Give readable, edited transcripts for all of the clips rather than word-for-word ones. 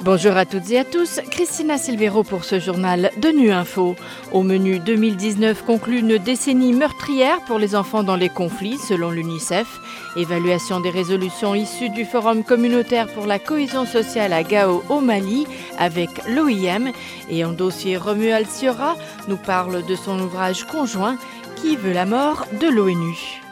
Bonjour à toutes et à tous, Christina Silvero pour ce journal de Nu Info. Au menu 2019 conclut une décennie meurtrière pour les enfants dans les conflits selon l'UNICEF. Évaluation des résolutions issues du Forum communautaire pour la cohésion sociale à Gao au Mali avec l'OIM. Et en dossier, Romuald Siora nous parle de son ouvrage conjoint Qui veut la mort de l'ONU.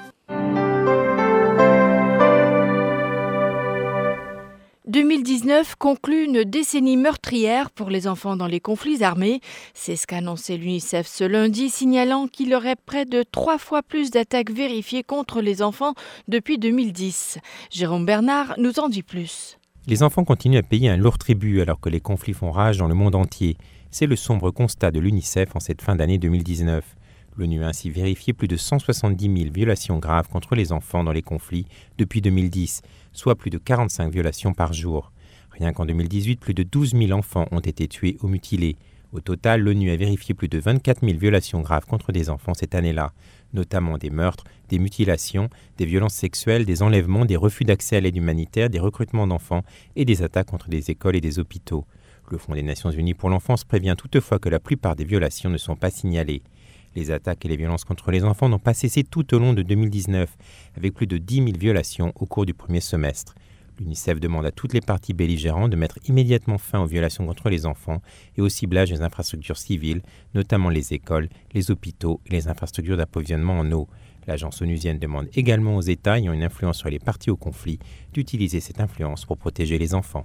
« 2019 conclut une décennie meurtrière pour les enfants dans les conflits armés. C'est ce qu'a annoncé l'UNICEF ce lundi, signalant qu'il y aurait près de 3 fois plus d'attaques vérifiées contre les enfants depuis 2010. Jérôme Bernard nous en dit plus. Les enfants continuent à payer un lourd tribut alors que les conflits font rage dans le monde entier. C'est le sombre constat de l'UNICEF en cette fin d'année 2019. L'ONU a ainsi vérifié plus de 170 000 violations graves contre les enfants dans les conflits depuis 2010, soit plus de 45 violations par jour. Rien qu'en 2018, plus de 12 000 enfants ont été tués ou mutilés. Au total, l'ONU a vérifié plus de 24 000 violations graves contre des enfants cette année-là, notamment des meurtres, des mutilations, des violences sexuelles, des enlèvements, des refus d'accès à l'aide humanitaire, des recrutements d'enfants et des attaques contre des écoles et des hôpitaux. Le Fonds des Nations Unies pour l'enfance prévient toutefois que la plupart des violations ne sont pas signalées. Les attaques et les violences contre les enfants n'ont pas cessé tout au long de 2019, avec plus de 10 000 violations au cours du premier semestre. L'UNICEF demande à toutes les parties belligérantes de mettre immédiatement fin aux violations contre les enfants et au ciblage des infrastructures civiles, notamment les écoles, les hôpitaux et les infrastructures d'approvisionnement en eau. L'agence onusienne demande également aux États ayant une influence sur les parties au conflit d'utiliser cette influence pour protéger les enfants.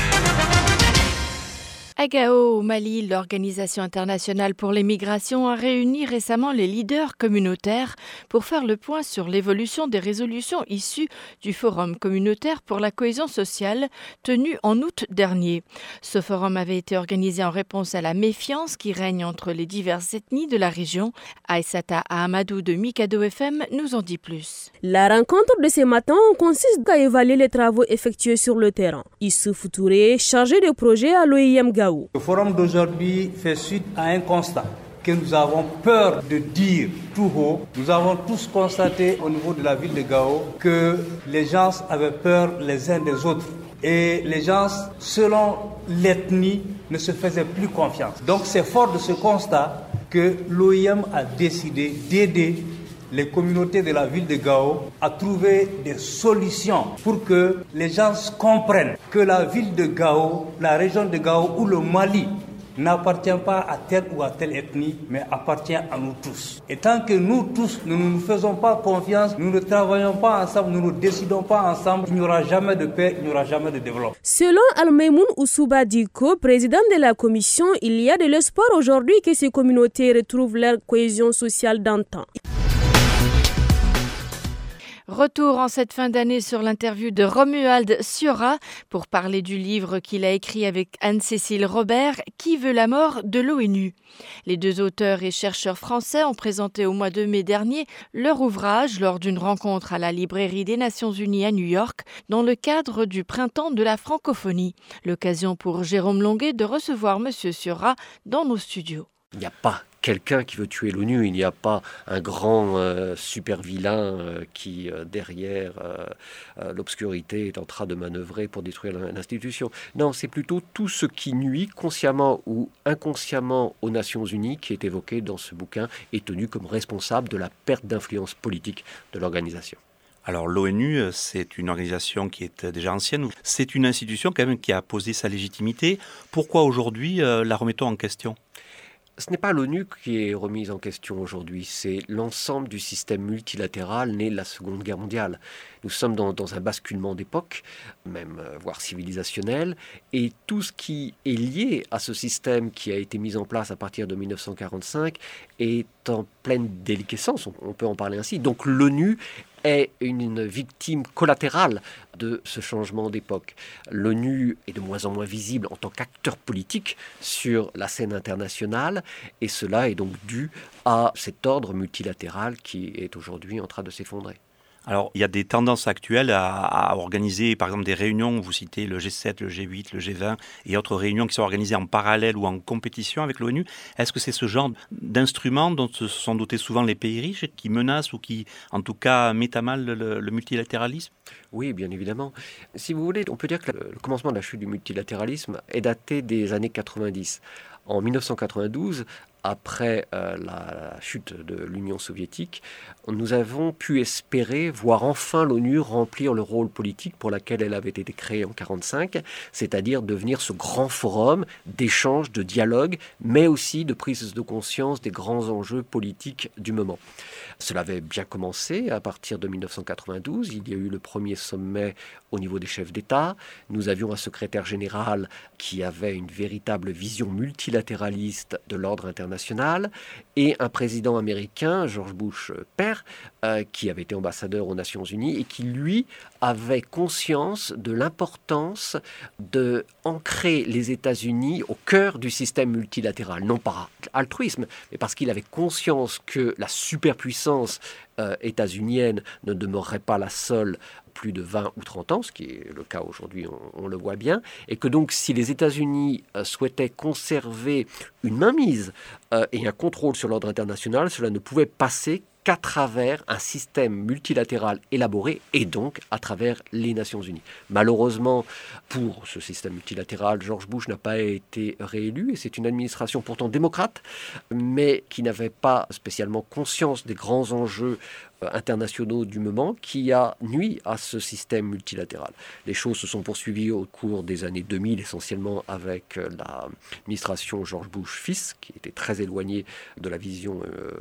À Gao, au Mali, l'Organisation internationale pour les migrations a réuni récemment les leaders communautaires pour faire le point sur l'évolution des résolutions issues du Forum communautaire pour la cohésion sociale tenu en août dernier. Ce forum avait été organisé en réponse à la méfiance qui règne entre les diverses ethnies de la région. Aïssata Ahamadou de Mikado FM nous en dit plus. La rencontre de ce matin consiste à évaluer les travaux effectués sur le terrain. Issoufou Touré, chargé de projet à l'OIM Gao. Le forum d'aujourd'hui fait suite à un constat que nous avons peur de dire tout haut. Nous avons tous constaté au niveau de la ville de Gao que les gens avaient peur les uns des autres. Et les gens, selon l'ethnie, ne se faisaient plus confiance. Donc c'est fort de ce constat que l'OIM a décidé d'aider les communautés de la ville de Gao à trouver des solutions pour que les gens comprennent que la ville de Gao, la région de Gao ou le Mali n'appartient pas à telle ou à telle ethnie, mais appartient à nous tous. Et tant que nous tous, nous ne nous faisons pas confiance, nous ne travaillons pas ensemble, nous ne décidons pas ensemble, il n'y aura jamais de paix, il n'y aura jamais de développement. Selon Al-Maimoun Oussouba Diko, président de la commission, il y a de l'espoir aujourd'hui que ces communautés retrouvent leur cohésion sociale d'antan. Retour en cette fin d'année sur l'interview de Romuald Siora pour parler du livre qu'il a écrit avec Anne-Cécile Robert, Qui veut la mort de l'ONU. Les deux auteurs et chercheurs français ont présenté au mois de mai dernier leur ouvrage lors d'une rencontre à la librairie des Nations Unies à New York dans le cadre du Printemps de la francophonie. L'occasion pour Jérôme Longuet de recevoir M. Siora dans nos studios. Il n'y a pas quelqu'un qui veut tuer l'ONU, il n'y a pas un grand super vilain qui, derrière l'obscurité, est en train de manœuvrer pour détruire l'institution. Non, c'est plutôt tout ce qui nuit, consciemment ou inconsciemment, aux Nations Unies, qui est évoqué dans ce bouquin, et tenu comme responsable de la perte d'influence politique de l'organisation. Alors l'ONU, c'est une organisation qui est déjà ancienne. C'est une institution quand même qui a posé sa légitimité. Pourquoi aujourd'hui la remettons en question ? Ce n'est pas l'ONU qui est remise en question aujourd'hui, c'est l'ensemble du système multilatéral né de la Seconde Guerre mondiale. Nous sommes dans un basculement d'époque, même voire civilisationnel, et tout ce qui est lié à ce système qui a été mis en place à partir de 1945 est en pleine déliquescence, on peut en parler ainsi. Donc l'ONU est une victime collatérale de ce changement d'époque. L'ONU est de moins en moins visible en tant qu'acteur politique sur la scène internationale, et cela est donc dû à cet ordre multilatéral qui est aujourd'hui en train de s'effondrer. Alors, il y a des tendances actuelles à organiser, par exemple, des réunions. Vous citez le G7, le G8, le G20 et autres réunions qui sont organisées en parallèle ou en compétition avec l'ONU. Est-ce que c'est ce genre d'instruments dont se sont dotés souvent les pays riches qui menacent ou qui, en tout cas, mettent à mal le multilatéralisme ? Oui, bien évidemment. Si vous voulez, on peut dire que le commencement de la chute du multilatéralisme est daté des années 90. En 1992, après la chute de l'Union soviétique, nous avons pu espérer voir enfin l'ONU remplir le rôle politique pour lequel elle avait été créée en 1945, c'est-à-dire devenir ce grand forum d'échange, de dialogue, mais aussi de prise de conscience des grands enjeux politiques du moment. Cela avait bien commencé à partir de 1992. Il y a eu le premier sommet au niveau des chefs d'État. Nous avions un secrétaire général qui avait une véritable vision multilatéraliste de l'ordre international et un président américain, George Bush père, qui avait été ambassadeur aux Nations Unies et qui, lui, avait conscience de l'importance d'ancrer les États-Unis au cœur du système multilatéral, non par altruisme, mais parce qu'il avait conscience que la superpuissance états-unienne ne demeurerait pas la seule plus de 20 ou 30 ans, ce qui est le cas aujourd'hui, on le voit bien, et que donc si les États-Unis souhaitaient conserver une mainmise et un contrôle sur l'ordre international, cela ne pouvait passer qu'à travers un système multilatéral élaboré et donc à travers les Nations Unies. Malheureusement, pour ce système multilatéral, George Bush n'a pas été réélu et c'est une administration pourtant démocrate, mais qui n'avait pas spécialement conscience des grands enjeux internationaux du moment qui a nui à ce système multilatéral. Les choses se sont poursuivies au cours des années 2000, essentiellement avec l'administration George Bush fils, qui était très éloignée de la vision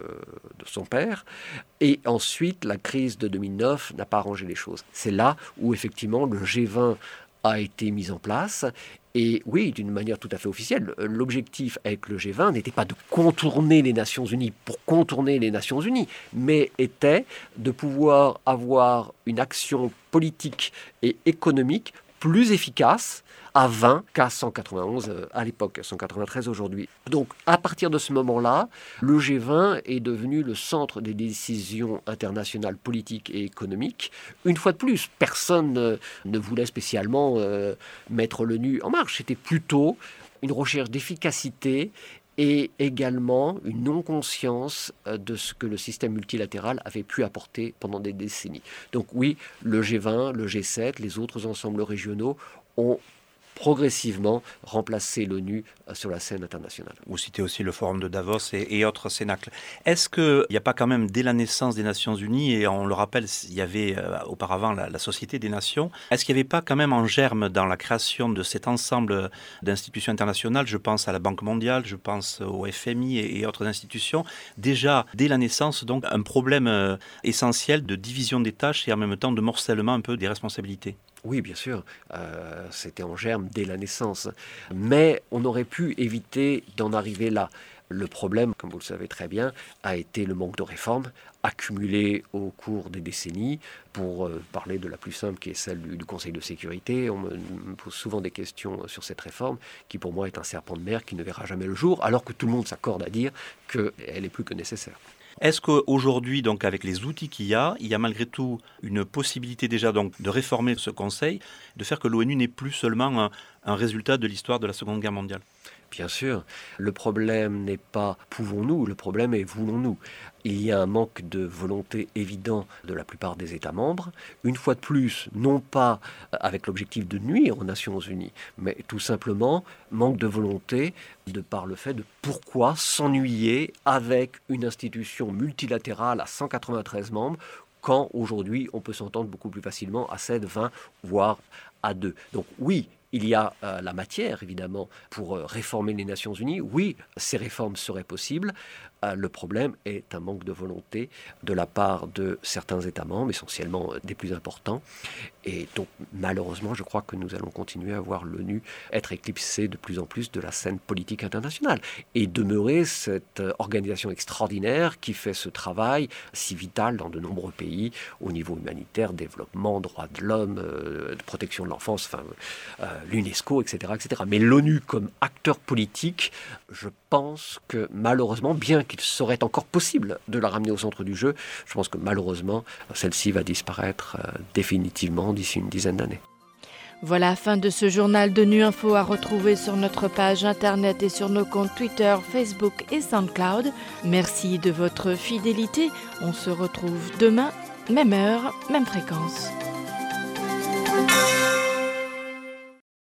de son père. Et ensuite, la crise de 2009 n'a pas arrangé les choses. C'est là où, effectivement, le G20 a été mis en place. Et oui, d'une manière tout à fait officielle, l'objectif avec le G20 n'était pas de contourner les Nations Unies pour contourner les Nations Unies, mais était de pouvoir avoir une action politique et économique plus efficace à 20 qu'à 191 à l'époque, 193 aujourd'hui. Donc, à partir de ce moment-là, le G20 est devenu le centre des décisions internationales politiques et économiques. Une fois de plus, personne ne voulait spécialement mettre l'ONU en marche. C'était plutôt une recherche d'efficacité et également une non-conscience de ce que le système multilatéral avait pu apporter pendant des décennies. Donc oui, le G20, le G7, les autres ensembles régionaux ont progressivement remplacer l'ONU sur la scène internationale. Vous citez aussi le forum de Davos et autres cénacles. Est-ce qu'il n'y a pas quand même, dès la naissance des Nations Unies, et on le rappelle, il y avait auparavant la Société des Nations, est-ce qu'il n'y avait pas quand même en germe dans la création de cet ensemble d'institutions internationales, je pense à la Banque mondiale, je pense au FMI et autres institutions, déjà dès la naissance, donc un problème essentiel de division des tâches et en même temps de morcellement un peu des responsabilités? Oui, bien sûr, c'était en germe dès la naissance. Mais on aurait pu éviter d'en arriver là. Le problème, comme vous le savez très bien, a été le manque de réformes accumulé au cours des décennies. Pour parler de la plus simple, qui est celle du Conseil de sécurité, on me pose souvent des questions sur cette réforme, qui pour moi est un serpent de mer qui ne verra jamais le jour, alors que tout le monde s'accorde à dire qu'elle est plus que nécessaire. Est-ce qu'aujourd'hui, donc, avec les outils qu'il y a malgré tout une possibilité déjà donc, de réformer ce Conseil, de faire que l'ONU n'est plus seulement un résultat de l'histoire de la Seconde Guerre mondiale? Bien sûr, le problème n'est pas pouvons-nous, le problème est voulons-nous. Il y a un manque de volonté évident de la plupart des États membres, une fois de plus, non pas avec l'objectif de nuire aux Nations Unies, mais tout simplement manque de volonté de par le fait de pourquoi s'ennuyer avec une institution multilatérale à 193 membres quand aujourd'hui on peut s'entendre beaucoup plus facilement à 7, 20, voire à 2. Donc oui, il y a la matière, évidemment, pour réformer les Nations Unies. Oui, ces réformes seraient possibles. Le problème est un manque de volonté de la part de certains États membres, essentiellement des plus importants. Et donc, malheureusement, je crois que nous allons continuer à voir l'ONU être éclipsée de plus en plus de la scène politique internationale et demeurer cette organisation extraordinaire qui fait ce travail si vital dans de nombreux pays au niveau humanitaire, développement, droits de l'homme, de protection de l'enfance, l'UNESCO, etc., etc. Mais l'ONU comme acteur politique, je pense que malheureusement, bien qu'il qu'il serait encore possible de la ramener au centre du jeu, je pense que malheureusement, celle-ci va disparaître définitivement d'ici une dizaine d'années. Voilà la fin de ce journal de Nu Info à retrouver sur notre page internet et sur nos comptes Twitter, Facebook et SoundCloud. Merci de votre fidélité. On se retrouve demain, même heure, même fréquence.